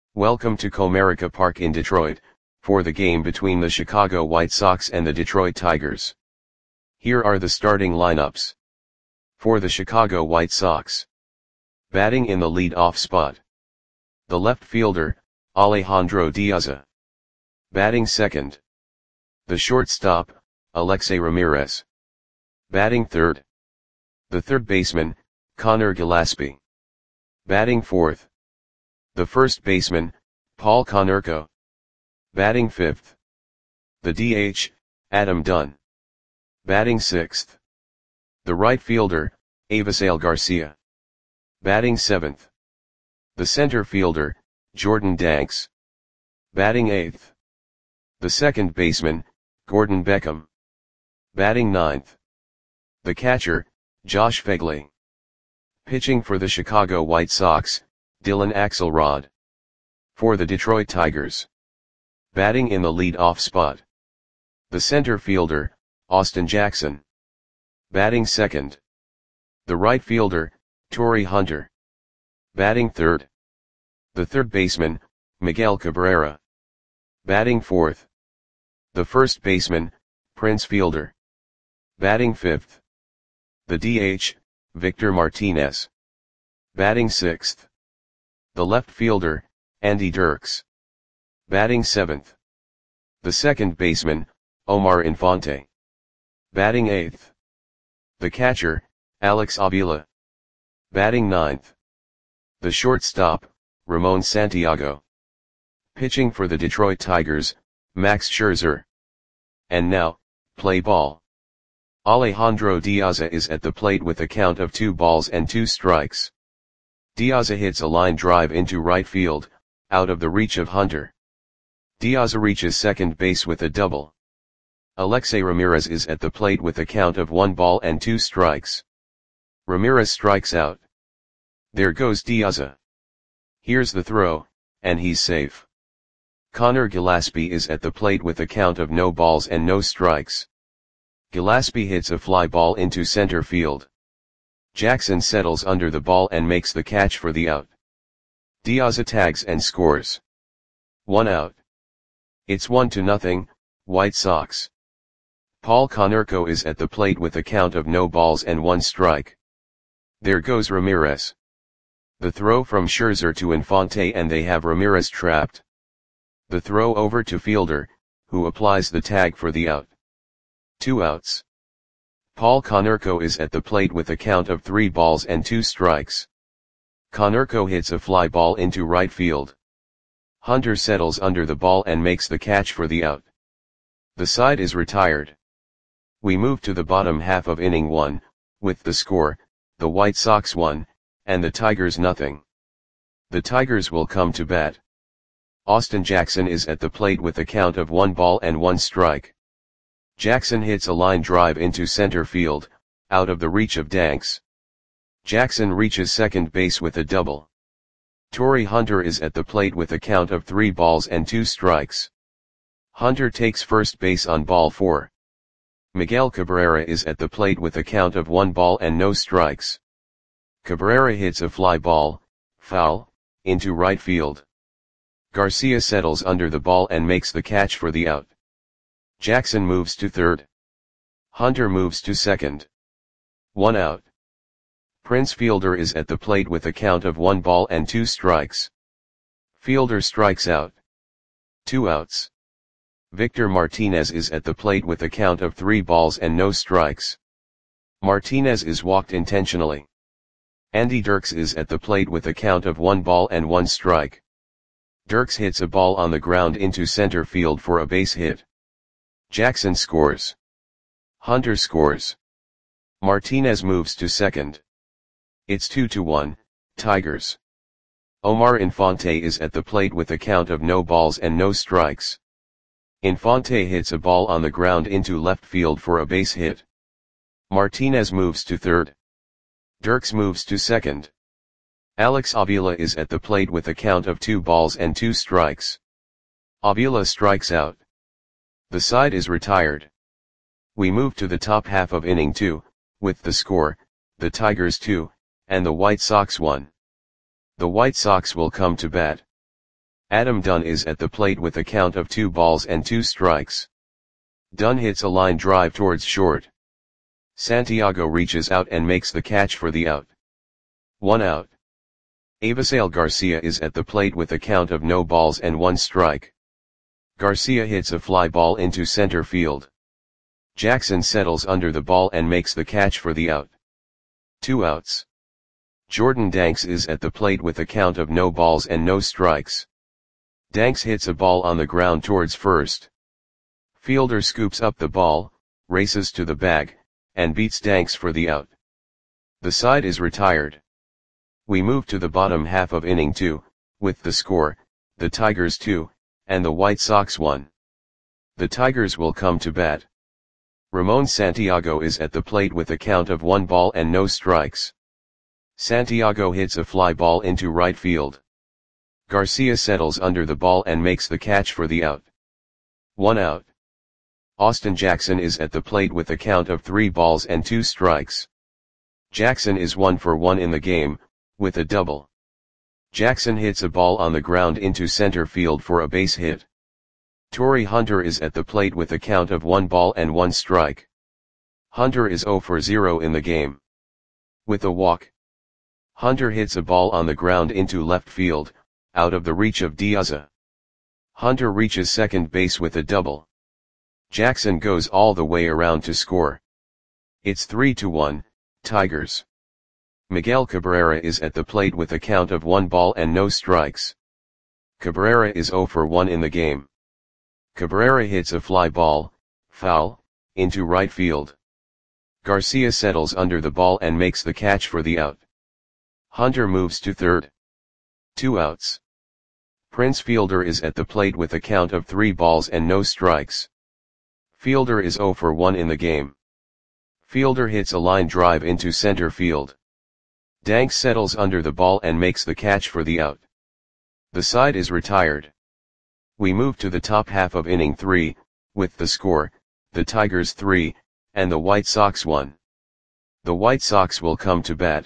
Welcome to Comerica Park in Detroit, for the game between the Chicago White Sox and the Detroit Tigers. Here are the starting lineups. For the Chicago White Sox. Batting in the lead-off spot. The left fielder, Alejandro Diaz. Batting second. The shortstop, Alexei Ramirez. Batting third. The third baseman, Conor Gillaspie. Batting fourth. The first baseman, Paul Konerko. Batting fifth. The DH, Adam Dunn. Batting sixth. The right fielder, Avisail Garcia. Batting seventh. The center fielder, Jordan Danks. Batting eighth. The second baseman, Gordon Beckham. Batting ninth. The catcher, Josh Phegley. Pitching for the Chicago White Sox, Dylan Axelrod. For the Detroit Tigers. Batting in the lead-off spot. The center fielder, Austin Jackson. Batting second. The right fielder, Torii Hunter. Batting third. The third baseman, Miguel Cabrera. Batting fourth. The first baseman, Prince Fielder. Batting fifth. The DH, Victor Martinez. Batting sixth. The left fielder, Andy Dirks. Batting seventh. The second baseman, Omar Infante. Batting eighth. The catcher, Alex Avila. Batting ninth. The shortstop, Ramon Santiago. Pitching for the Detroit Tigers, Max Scherzer. And now, play ball. Alejandro Diaz is at the plate with a count of 2-2 strikes. Diaz hits a line drive into right field, out of the reach of Hunter. Diaz reaches second base with a double. Alexei Ramirez is at the plate with a count of 1-2 strikes. Ramirez strikes out. There goes Diaz. Here's the throw, and he's safe. Conor Gillaspie is at the plate with a count of no balls and no strikes. Gillaspie hits a fly ball into center field. Jackson settles under the ball and makes the catch for the out. Diaz tags and scores. 1 out. It's 1-0, White Sox. Paul Konerko is at the plate with a count of no balls and 1 strike. There goes Ramirez. The throw from Scherzer to Infante and they have Ramirez trapped. The throw over to Fielder, who applies the tag for the out. 2 outs. Paul Konerko is at the plate with a count of 3-2 strikes. Konerko hits a fly ball into right field. Hunter settles under the ball and makes the catch for the out. The side is retired. We move to the bottom half of inning 1, with the score, the White Sox 1, and the Tigers 0. The Tigers will come to bat. Austin Jackson is at the plate with a count of 1-1 strike. Jackson hits a line drive into center field, out of the reach of Danks. Jackson reaches second base with a double. Torii Hunter is at the plate with a count of 3-2 strikes. Hunter takes first base on ball 4. Miguel Cabrera is at the plate with a count of 1 ball and no strikes. Cabrera hits a fly ball, foul, into right field. Garcia settles under the ball and makes the catch for the out. Jackson moves to third. Hunter moves to second. 1 out. Prince Fielder is at the plate with a count of 1-2 strikes. Fielder strikes out. 2 outs. Victor Martinez is at the plate with a count of 3 balls and no strikes. Martinez is walked intentionally. Andy Dirks is at the plate with a count of 1-1 strike. Dirks hits a ball on the ground into center field for a base hit. Jackson scores. Hunter scores. Martinez moves to second. It's 2-1, Tigers. Omar Infante is at the plate with a count of no balls and no strikes. Infante hits a ball on the ground into left field for a base hit. Martinez moves to third. Dirks moves to second. Alex Avila is at the plate with a count of 2-2 strikes. Avila strikes out. The side is retired. We move to the top half of inning 2, with the score, the Tigers 2, and the White Sox 1. The White Sox will come to bat. Adam Dunn is at the plate with a count of 2 balls and 2 strikes. Dunn hits a line drive towards short. Santiago reaches out and makes the catch for the out. 1 out. Avisail Garcia is at the plate with a count of no balls and 1 strike. Garcia hits a fly ball into center field. Jackson settles under the ball and makes the catch for the out. 2 outs. Jordan Danks is at the plate with a count of no balls and no strikes. Danks hits a ball on the ground towards first. Fielder scoops up the ball, races to the bag, and beats Danks for the out. The side is retired. We move to the bottom half of inning 2, with the score, the Tigers 2, and the White Sox 1. The Tigers will come to bat. Ramon Santiago is at the plate with a count of 1 ball and no strikes. Santiago hits a fly ball into right field. Garcia settles under the ball and makes the catch for the out. 1 out. Austin Jackson is at the plate with a count of 3 balls and 2 strikes. Jackson is 1 for 1 in the game, with a double. Jackson hits a ball on the ground into center field for a base hit. Torrey Hunter is at the plate with a count of 1 ball and 1 strike. Hunter is 0 for 0 in the game. With a walk. Hunter hits a ball on the ground into left field, out of the reach of Diaz. Hunter reaches second base with a double. Jackson goes all the way around to score. It's 3-1, Tigers. Miguel Cabrera is at the plate with a count of 1 ball and no strikes. Cabrera is 0 for 1 in the game. Cabrera hits a fly ball, foul, into right field. Garcia settles under the ball and makes the catch for the out. Hunter moves to third. 2 outs. Prince Fielder is at the plate with a count of 3 balls and no strikes. Fielder is 0 for 1 in the game. Fielder hits a line drive into center field. Danks settles under the ball and makes the catch for the out. The side is retired. We move to the top half of inning 3, with the score, the Tigers 3, and the White Sox 1. The White Sox will come to bat.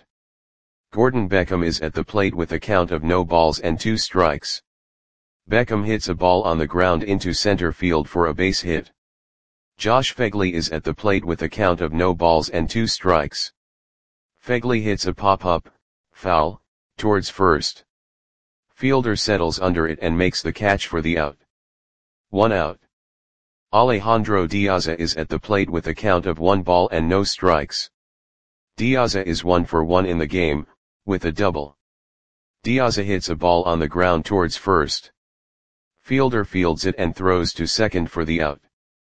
Gordon Beckham is at the plate with a count of no balls and 2 strikes. Beckham hits a ball on the ground into center field for a base hit. Josh Phegley is at the plate with a count of no balls and 2 strikes. Phegley hits a pop-up, foul, towards first. Fielder settles under it and makes the catch for the out. 1 out. Alejandro Diaz is at the plate with a count of 1 ball and no strikes. Diaz is 1 for 1 in the game, with a double. Diaz hits a ball on the ground towards first. Fielder fields it and throws to second for the out.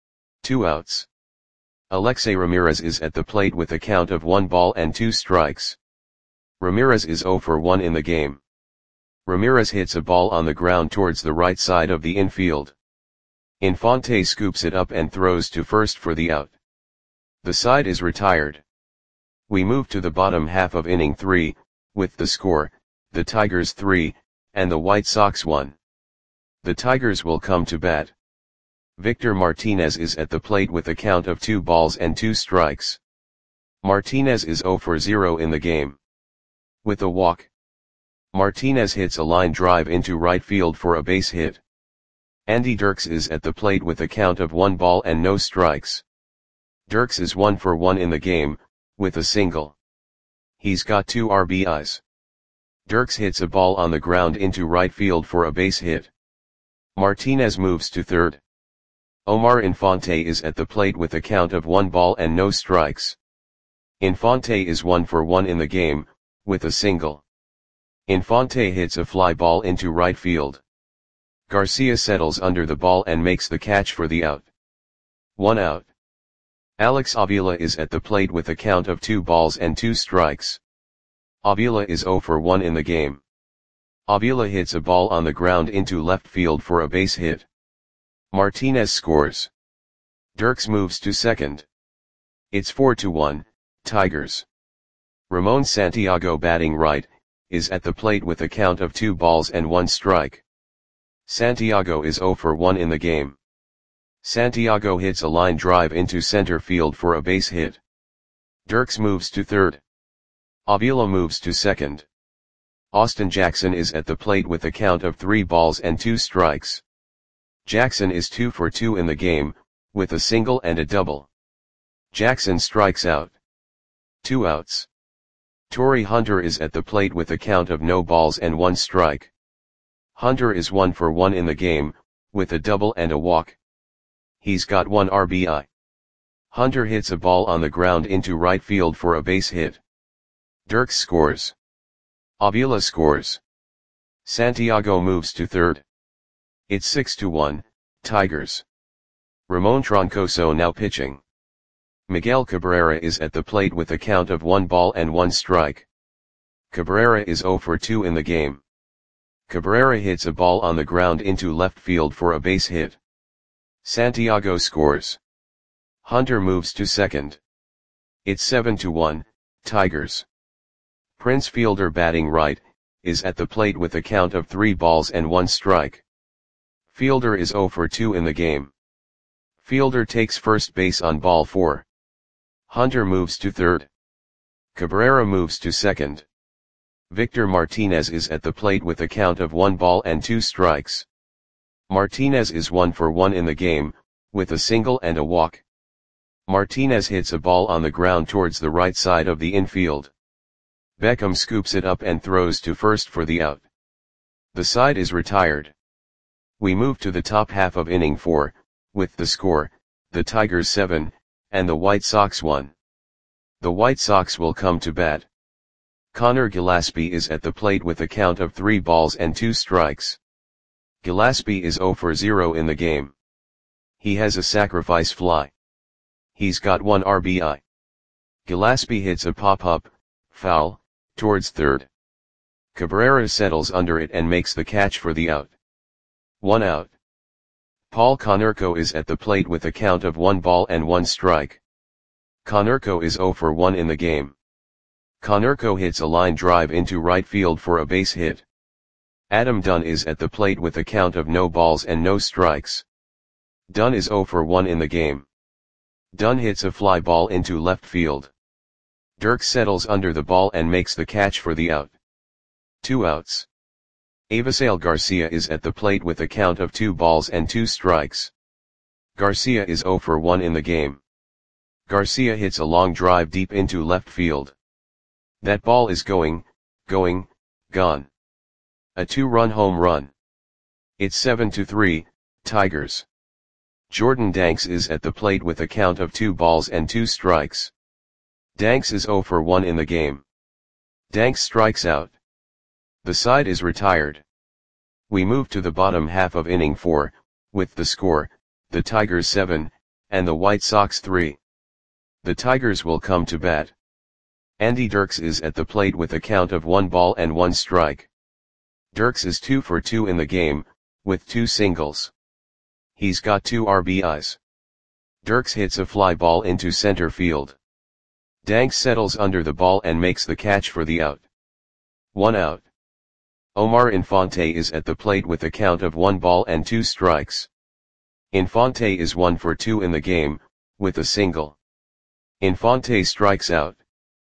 2 outs. Alexei Ramirez is at the plate with a count of 1 ball and 2 strikes. Ramirez is 0 for 1 in the game. Ramirez hits a ball on the ground towards the right side of the infield. Infante scoops it up and throws to first for the out. The side is retired. We move to the bottom half of inning 3, with the score, the Tigers 3, and the White Sox 1. The Tigers will come to bat. Victor Martinez is at the plate with a count of 2 balls and 2 strikes. Martinez is 0 for 0 in the game. With a walk. Martinez hits a line drive into right field for a base hit. Andy Dirks is at the plate with a count of 1 ball and no strikes. Dirks is 1 for 1 in the game, with a single. He's got 2 RBIs. Dirks hits a ball on the ground into right field for a base hit. Martinez moves to third. Omar Infante is at the plate with a count of 1 ball and no strikes. Infante is 1 for 1 in the game, with a single. Infante hits a fly ball into right field. Garcia settles under the ball and makes the catch for the out. 1 out. Alex Avila is at the plate with a count of 2 balls and 2 strikes. Avila is 0 for 1 in the game. Avila hits a ball on the ground into left field for a base hit. Martinez scores. Dirks moves to second. It's 4-1, Tigers. Ramon Santiago, batting right, is at the plate with a count of 2 balls and 1 strike. Santiago is 0 for 1 in the game. Santiago hits a line drive into center field for a base hit. Dirks moves to third. Avila moves to second. Austin Jackson is at the plate with a count of 3 balls and 2 strikes. Jackson is 2 for 2 in the game, with a single and a double. Jackson strikes out. 2 outs. Torii Hunter is at the plate with a count of no balls and 1 strike. Hunter is 1 for 1 in the game, with a double and a walk. He's got 1 RBI. Hunter hits a ball on the ground into right field for a base hit. Dirks scores. Avila scores. Santiago moves to third. It's 6-1, Tigers. Ramon Troncoso now pitching. Miguel Cabrera is at the plate with a count of 1 ball and 1 strike. Cabrera is 0 for 2 in the game. Cabrera hits a ball on the ground into left field for a base hit. Santiago scores. Hunter moves to second. It's 7-1, Tigers. Prince Fielder batting right, is at the plate with a count of 3 balls and 1 strike. Fielder is 0 for 2 in the game. Fielder takes first base on ball 4. Hunter moves to third. Cabrera moves to second. Victor Martinez is at the plate with a count of 1 ball and 2 strikes. Martinez is 1 for 1 in the game, with a single and a walk. Martinez hits a ball on the ground towards the right side of the infield. Beckham scoops it up and throws to first for the out. The side is retired. We move to the top half of inning 4, with the score, the Tigers 7, and the White Sox 1. The White Sox will come to bat. Connor Gillaspie is at the plate with a count of 3 balls and 2 strikes. Gillaspie is 0 for 0 in the game. He has a sacrifice fly. He's got 1 RBI. Gillaspie hits a pop-up, foul, towards third. Cabrera settles under it and makes the catch for the out. 1 out. Paul Konerko is at the plate with a count of 1 ball and 1 strike. Konerko is 0 for 1 in the game. Konerko hits a line drive into right field for a base hit. Adam Dunn is at the plate with a count of no balls and no strikes. Dunn is 0 for 1 in the game. Dunn hits a fly ball into left field. Dirks settles under the ball and makes the catch for the out. 2 outs. Avisail Garcia is at the plate with a count of 2 balls and 2 strikes. Garcia is 0 for 1 in the game. Garcia hits a long drive deep into left field. That ball is gone. A 2-run home run. It's 7-3, Tigers. Jordan Danks is at the plate with a count of 2 balls and 2 strikes. Danks is 0 for 1 in the game. Danks strikes out. The side is retired. We move to the bottom half of inning 4, with the score, the Tigers 7, and the White Sox 3. The Tigers will come to bat. Andy Dirks is at the plate with a count of 1 ball and 1 strike. Dirks is 2 for 2 in the game, with 2 singles. He's got 2 RBIs. Dirks hits a fly ball into center field. Danks settles under the ball and makes the catch for the out. 1 out. Omar Infante is at the plate with a count of 1 ball and 2 strikes. Infante is 1 for 2 in the game, with a single. Infante strikes out.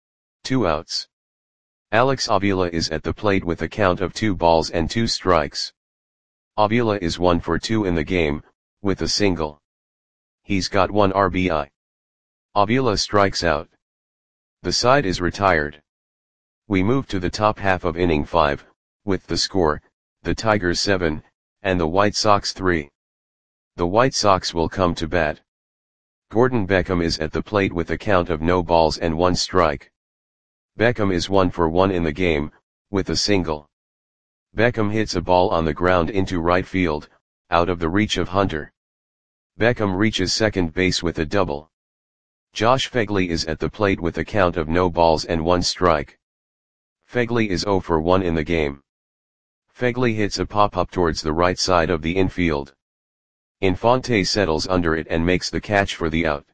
2 outs. Alex Avila is at the plate with a count of 2 balls and 2 strikes. Avila is 1 for 2 in the game, with a single. He's got 1 RBI. Avila strikes out. The side is retired. We move to the top half of inning 5, with the score, the Tigers 7, and the White Sox 3. The White Sox will come to bat. Gordon Beckham is at the plate with a count of no balls and 1 strike. Beckham is 1 for 1 in the game, with a single. Beckham hits a ball on the ground into right field, out of the reach of Hunter. Beckham reaches second base with a double. Josh Phegley is at the plate with a count of no balls and 1 strike. Phegley is 0 for 1 in the game. Phegley hits a pop-up towards the right side of the infield. Infante settles under it and makes the catch for the out.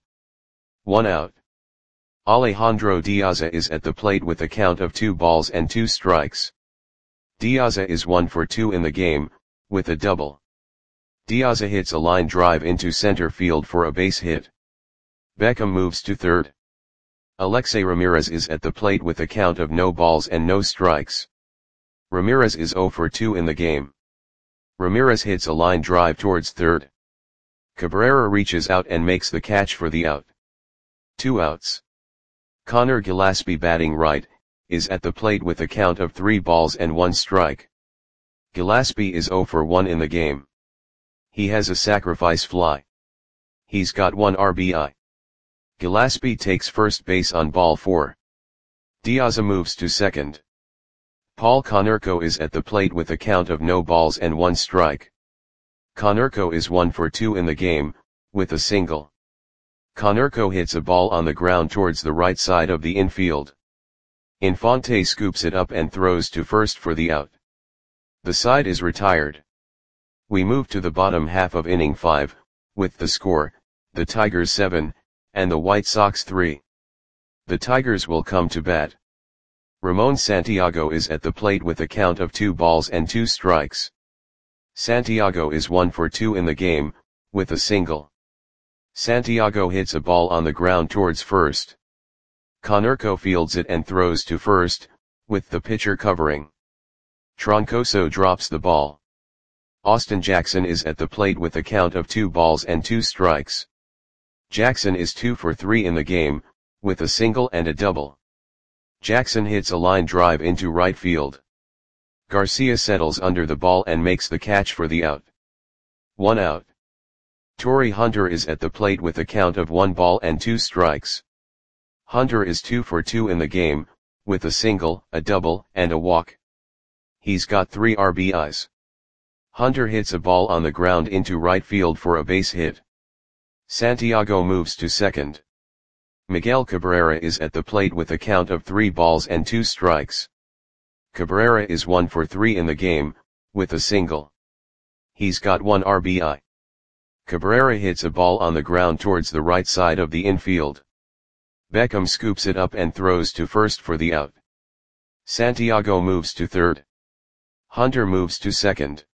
1 out. Alejandro Diaza is at the plate with a count of 2 balls and 2 strikes. Diaza is 1 for 2 in the game, with a double. Diaza hits a line drive into center field for a base hit. Beckham moves to third. Alexei Ramirez is at the plate with a count of no balls and no strikes. Ramirez is 0 for 2 in the game. Ramirez hits a line drive towards third. Cabrera reaches out and makes the catch for the out. 2 outs. Connor Gillaspie, batting right, is at the plate with a count of 3 balls and 1 strike. Gillaspie is 0 for 1 in the game. He has a sacrifice fly. He's got 1 RBI. Gillaspie takes first base on ball 4. Diaz moves to second. Paul Konerko is at the plate with a count of no balls and 1 strike. Konerko is 1 for 2 in the game, with a single. Konerko hits a ball on the ground towards the right side of the infield. Infante scoops it up and throws to first for the out. The side is retired. We move to the bottom half of inning 5, with the score, the Tigers 7, and the White Sox 3. The Tigers will come to bat. Ramon Santiago is at the plate with a count of 2 balls and 2 strikes. Santiago is 1 for 2 in the game, with a single. Santiago hits a ball on the ground towards first. Konerko fields it and throws to first, with the pitcher covering. Troncoso drops the ball. Austin Jackson is at the plate with a count of 2 balls and 2 strikes. Jackson is 2 for 3 in the game, with a single and a double. Jackson hits a line drive into right field. Garcia settles under the ball and makes the catch for the out. 1 out. Torrey Hunter is at the plate with a count of 1 ball and 2 strikes. Hunter is 2 for 2 in the game, with a single, a double, and a walk. He's got 3 RBIs. Hunter hits a ball on the ground into right field for a base hit. Santiago moves to second. Miguel Cabrera is at the plate with a count of 3 balls and 2 strikes. Cabrera is 1 for 3 in the game, with a single. He's got 1 RBI. Cabrera hits a ball on the ground towards the right side of the infield. Beckham scoops it up and throws to first for the out. Santiago moves to third. Hunter moves to second.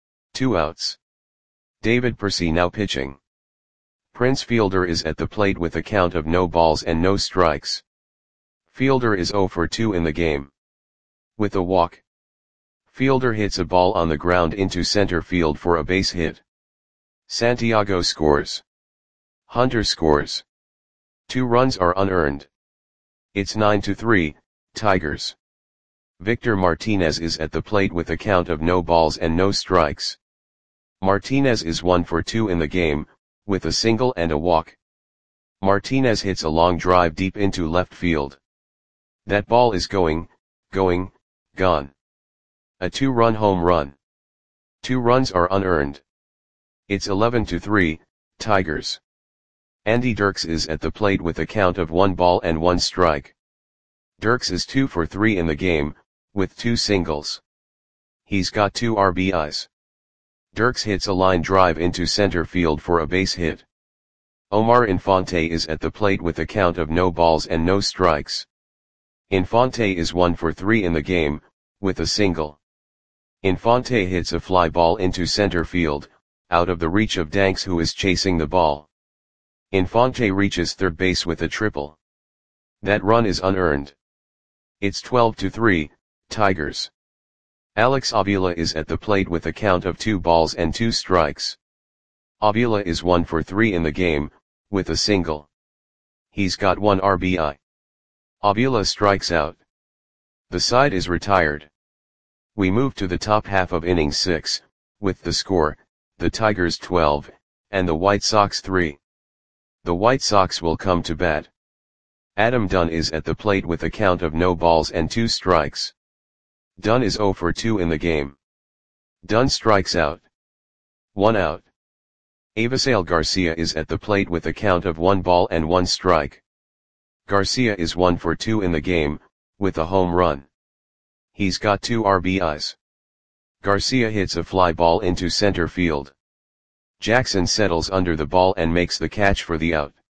2 outs. David Percy now pitching. Prince Fielder is at the plate with a count of no balls and no strikes. Fielder is 0 for 2 in the game. With a walk. Fielder hits a ball on the ground into center field for a base hit. Santiago scores. Hunter scores. 2 runs are unearned. It's 9-3, Tigers. Victor Martinez is at the plate with a count of no balls and no strikes. Martinez is 1 for 2 in the game, with a single and a walk. Martinez hits a long drive deep into left field. That ball is gone. A 2-run home run. 2 runs are unearned. It's 11-3, Tigers. Andy Dirks is at the plate with a count of 1 ball and 1 strike. Dirks is 2 for 3 in the game, with 2 singles. He's got 2 RBIs. Dirks hits a line drive into center field for a base hit. Omar Infante is at the plate with a count of no balls and no strikes. Infante is 1 for 3 in the game, with a single. Infante hits a fly ball into center field, out of the reach of Danks, who is chasing the ball. Infante reaches third base with a triple. That run is unearned. It's 12-3, Tigers. Alex Avila is at the plate with a count of 2 balls and 2 strikes. Avila is 1 for 3 in the game, with a single. He's got 1 RBI. Avila strikes out. The side is retired. We move to the top half of inning 6, with the score, the Tigers 12, and the White Sox 3. The White Sox will come to bat. Adam Dunn is at the plate with a count of no balls and 2 strikes. Dunn is 0 for 2 in the game. Dunn strikes out. 1 out. Avisail Garcia is at the plate with a count of 1 ball and 1 strike. Garcia is 1 for 2 in the game, with a home run. He's got 2 RBIs. Garcia hits a fly ball into center field. Jackson settles under the ball and makes the catch for the out.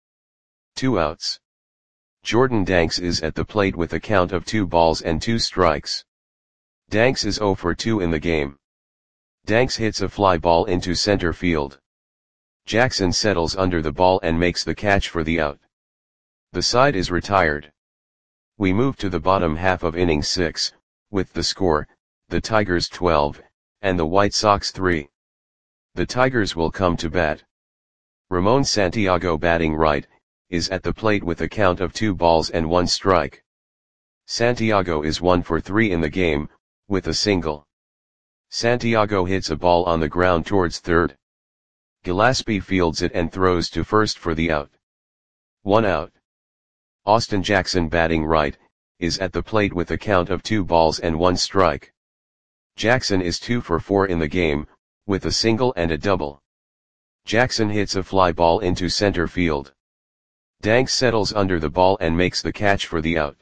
2 outs. Jordan Danks is at the plate with a count of 2 balls and 2 strikes. Danks is 0 for 2 in the game. Danks hits a fly ball into center field. Jackson settles under the ball and makes the catch for the out. The side is retired. We move to the bottom half of inning 6, with the score, the Tigers 12, and the White Sox 3. The Tigers will come to bat. Ramon Santiago batting right, is at the plate with a count of 2 balls and 1 strike. Santiago is 1 for 3 in the game, with a single. Santiago hits a ball on the ground towards third. Gillaspie fields it and throws to first for the out. 1 out. Austin Jackson batting right, is at the plate with a count of 2 balls and 1 strike. Jackson is 2 for 4 in the game, with a single and a double. Jackson hits a fly ball into center field. Danks settles under the ball and makes the catch for the out.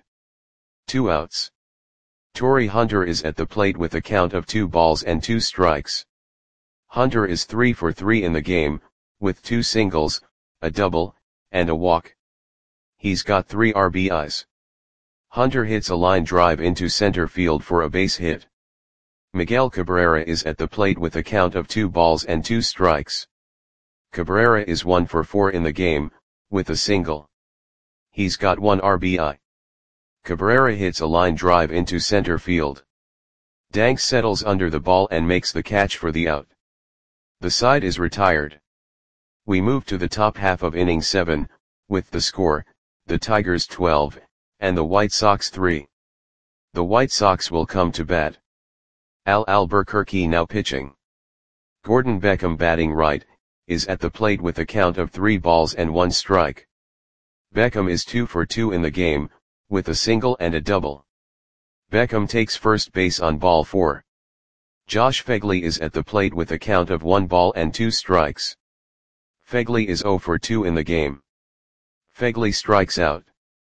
2 outs. Torii Hunter is at the plate with a count of 2 balls and 2 strikes. Hunter is 3 for 3 in the game, with 2 singles, a double, and a walk. He's got 3 RBIs. Hunter hits a line drive into center field for a base hit. Miguel Cabrera is at the plate with a count of 2 balls and 2 strikes. Cabrera is 1 for 4 in the game, with a single. He's got 1 RBI. Cabrera hits a line drive into center field. Danks settles under the ball and makes the catch for the out. The side is retired. We move to the top half of inning 7, with the score, the Tigers 12, and the White Sox 3. The White Sox will come to bat. Al Albuquerque now pitching. Gordon Beckham batting right, is at the plate with a count of 3 balls and 1 strike. Beckham is 2 for 2 in the game, with a single and a double. Beckham takes first base on ball 4. Josh Phegley is at the plate with a count of 1 ball and 2 strikes. Phegley is 0 for 2 in the game. Phegley strikes out.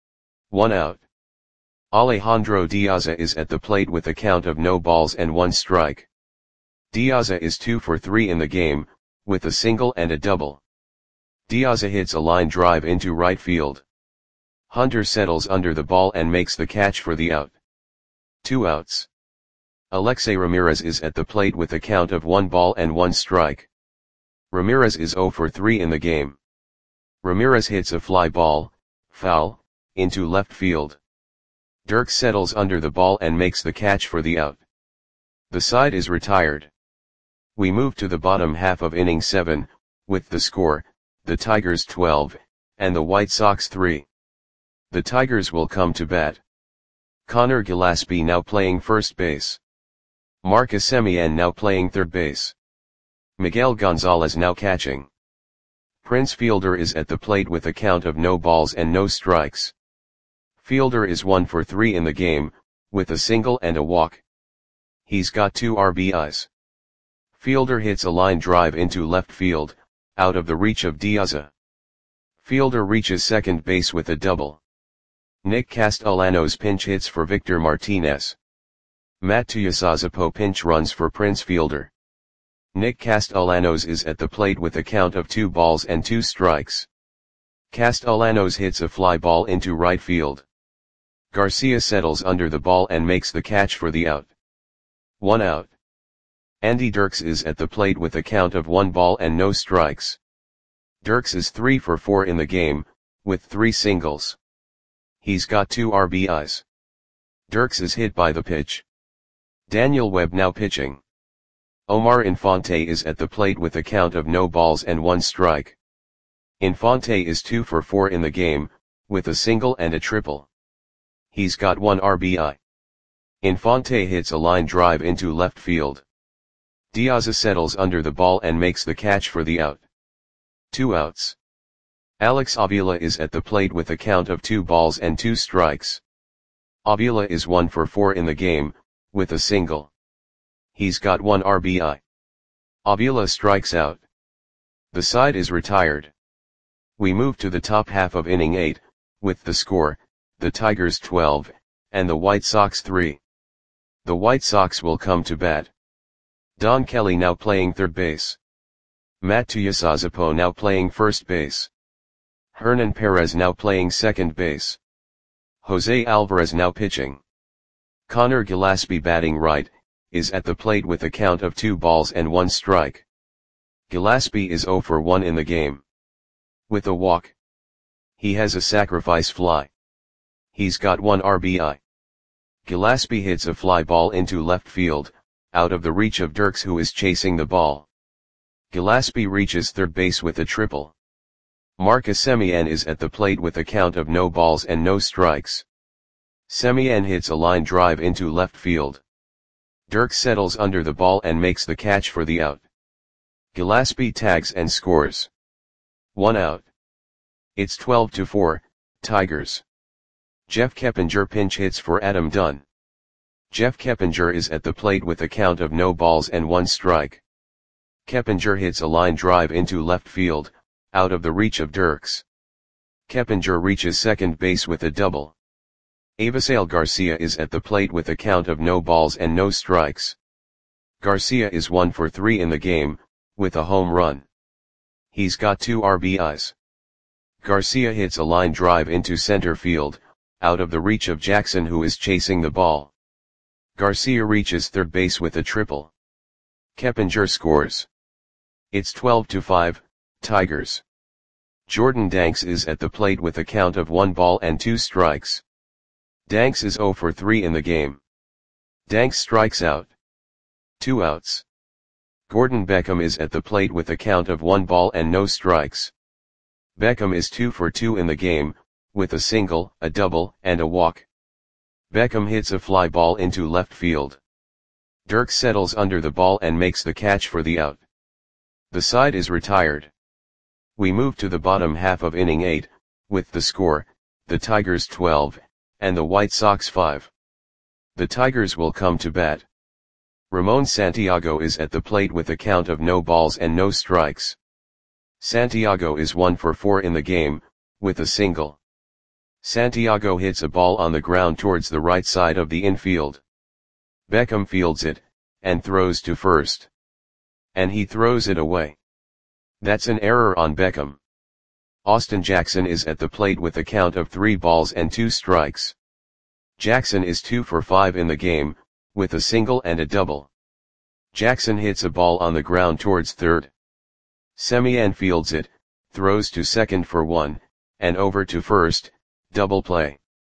1 out. Alejandro Diaza is at the plate with a count of no balls and 1 strike. Diaza is 2 for 3 in the game, with a single and a double. Diaza hits a line drive into right field. Hunter settles under the ball and makes the catch for the out. 2 outs. Alexei Ramirez is at the plate with a count of 1 ball and 1 strike. Ramirez is 0 for 3 in the game. Ramirez hits a fly ball, foul, into left field. Dirks settles under the ball and makes the catch for the out. The side is retired. We move to the bottom half of inning 7, with the score, the Tigers 12, and the White Sox 3. The Tigers will come to bat. Connor Gillaspie now playing first base. Marcus Semien now playing third base. Miguel Gonzalez now catching. Prince Fielder is at the plate with a count of no balls and no strikes. Fielder is 1 for 3 in the game, with a single and a walk. He's got 2 RBIs. Fielder hits a line drive into left field, out of the reach of Diaza. Fielder reaches second base with a double. Nick Castellanos pinch hits for Victor Martinez. Matt Tuiasosopo pinch runs for Prince Fielder. Nick Castellanos is at the plate with a count of 2 balls and 2 strikes. Castellanos hits a fly ball into right field. Garcia settles under the ball and makes the catch for the out. 1 out. Andy Dirks is at the plate with a count of 1 ball and no strikes. Dirks is 3 for 4 in the game, with 3 singles. He's got 2 RBIs. Dirks is hit by the pitch. Daniel Webb now pitching. Omar Infante is at the plate with a count of no balls and 1 strike. Infante is 2 for 4 in the game, with a single and a triple. He's got 1 RBI. Infante hits a line drive into left field. Diaza settles under the ball and makes the catch for the out. 2 outs. Alex Avila is at the plate with a count of 2 balls and 2 strikes. Avila is 1 for 4 in the game, with a single. He's got 1 RBI. Avila strikes out. The side is retired. We move to the top half of inning 8, with the score, the Tigers 12, and the White Sox 3. The White Sox will come to bat. Don Kelly now playing third base. Matt Tuiasosopo now playing first base. Hernan Perez now playing second base. Jose Alvarez now pitching. Connor Gillaspie batting right, is at the plate with a count of 2 balls and 1 strike. Gillaspie is 0 for 1 in the game. With a walk. He has a sacrifice fly. He's got 1 RBI. Gillespie hits a fly ball into left field, out of the reach of Dirks, who is chasing the ball. Gillespie reaches third base with a triple. Marcus Semien is at the plate with a count of no balls and no strikes. Semien hits a line drive into left field. Dirks settles under the ball and makes the catch for the out. Gillespie tags and scores. 1 out. It's 12-4, Tigers. Jeff Keppinger pinch hits for Adam Dunn. Jeff Keppinger is at the plate with a count of no balls and 1 strike. Keppinger hits a line drive into left field, out of the reach of Dirks. Keppinger reaches second base with a double. Avisail Garcia is at the plate with a count of no balls and no strikes. Garcia is 1 for 3 in the game, with a home run. He's got 2 RBIs. Garcia hits a line drive into center field, out of the reach of Jackson, who is chasing the ball. Garcia reaches third base with a triple. Keppinger scores. It's 12-5, Tigers. Jordan Danks is at the plate with a count of 1 ball and 2 strikes. Danks is 0 for 3 in the game. Danks strikes out. 2 outs. Gordon Beckham is at the plate with a count of 1 ball and no strikes. Beckham is 2 for 2 in the game, with a single, a double, and a walk. Beckham hits a fly ball into left field. Dirks settles under the ball and makes the catch for the out. The side is retired. We move to the bottom half of inning 8, with the score, the Tigers 12, and the White Sox 5. The Tigers will come to bat. Ramon Santiago is at the plate with a count of no balls and no strikes. Santiago is 1 for 4 in the game, with a single. Santiago hits a ball on the ground towards the right side of the infield. Beckham fields it, and throws to first. And he throws it away. That's an error on Beckham. Austin Jackson is at the plate with a count of 3 balls and 2 strikes. Jackson is 2 for 5 in the game, with a single and a double. Jackson hits a ball on the ground towards third. Semien fields it, throws to second for 1, and over to first, double play.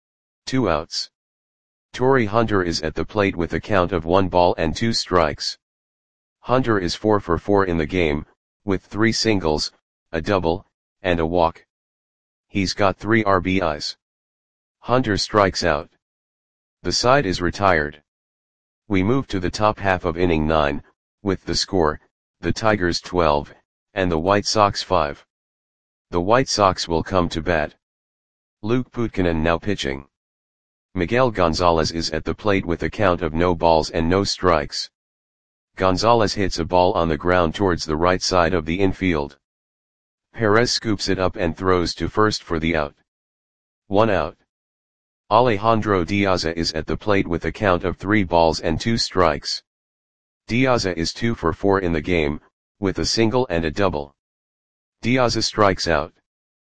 2 outs. Torii Hunter is at the plate with a count of 1 ball and 2 strikes. Hunter is 4 for 4 in the game, with 3 singles, a double, and a walk. He's got 3 RBIs. Hunter strikes out. The side is retired. We move to the top half of inning 9, with the score, the Tigers 12, and the White Sox 5. The White Sox will come to bat. Luke Putkinen now pitching. Miguel Gonzalez is at the plate with a count of no balls and no strikes. Gonzalez hits a ball on the ground towards the right side of the infield. Perez scoops it up and throws to first for the out. 1 out. Alejandro Diaza is at the plate with a count of 3 balls and 2 strikes. Diaza is 2 for 4 in the game, with a single and a double. Diaza strikes out.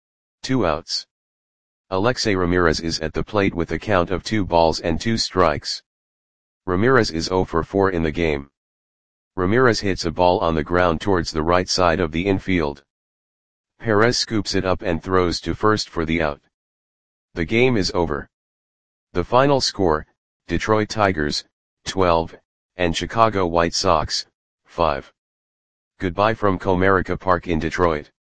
2 outs. Alexei Ramirez is at the plate with a count of 2 balls and 2 strikes. Ramirez is 0 for 4 in the game. Ramirez hits a ball on the ground towards the right side of the infield. Perez scoops it up and throws to first for the out. The game is over. The final score, Detroit Tigers, 12, and Chicago White Sox, 5. Goodbye from Comerica Park in Detroit.